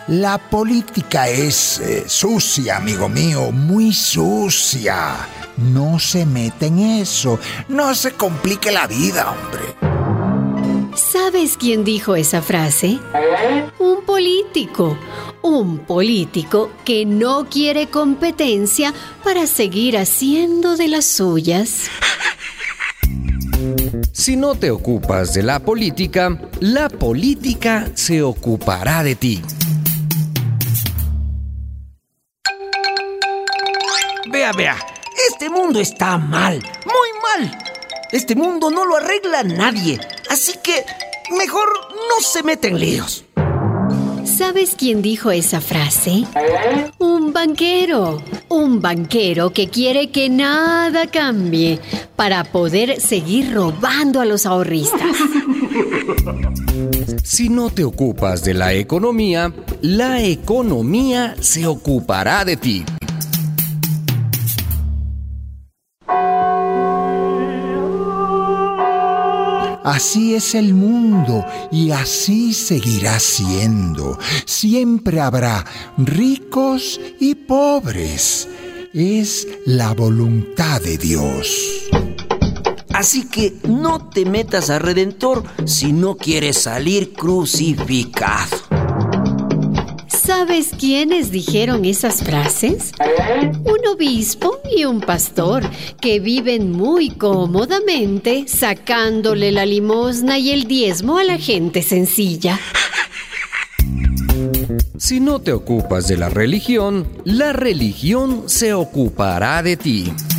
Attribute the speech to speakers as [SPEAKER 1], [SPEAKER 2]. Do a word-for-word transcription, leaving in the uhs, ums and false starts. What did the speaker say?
[SPEAKER 1] La política es eh, sucia, amigo mío, muy sucia. No se mete en eso. No se complique la vida, hombre.
[SPEAKER 2] ¿Sabes quién dijo esa frase? Un político. Un político que no quiere competencia para seguir haciendo de las suyas.
[SPEAKER 3] Si no te ocupas de la política, la política se ocupará de ti.
[SPEAKER 4] Vea, vea, este mundo está mal, muy mal. Este mundo no lo arregla nadie, así que mejor no se meta en líos.
[SPEAKER 2] ¿Sabes quién dijo esa frase? Un banquero. Un banquero que quiere que nada cambie para poder seguir robando a los ahorristas.
[SPEAKER 3] Si no te ocupas de la economía, la economía se ocupará de ti.
[SPEAKER 1] Así es el mundo y así seguirá siendo. Siempre habrá ricos y pobres. Es la voluntad de Dios.
[SPEAKER 4] Así que no te metas a Redentor si no quieres salir crucificado.
[SPEAKER 2] ¿Sabes quiénes dijeron esas frases? Un obispo y un pastor que viven muy cómodamente sacándole la limosna y el diezmo a la gente sencilla.
[SPEAKER 3] Si no te ocupas de la religión, la religión se ocupará de ti.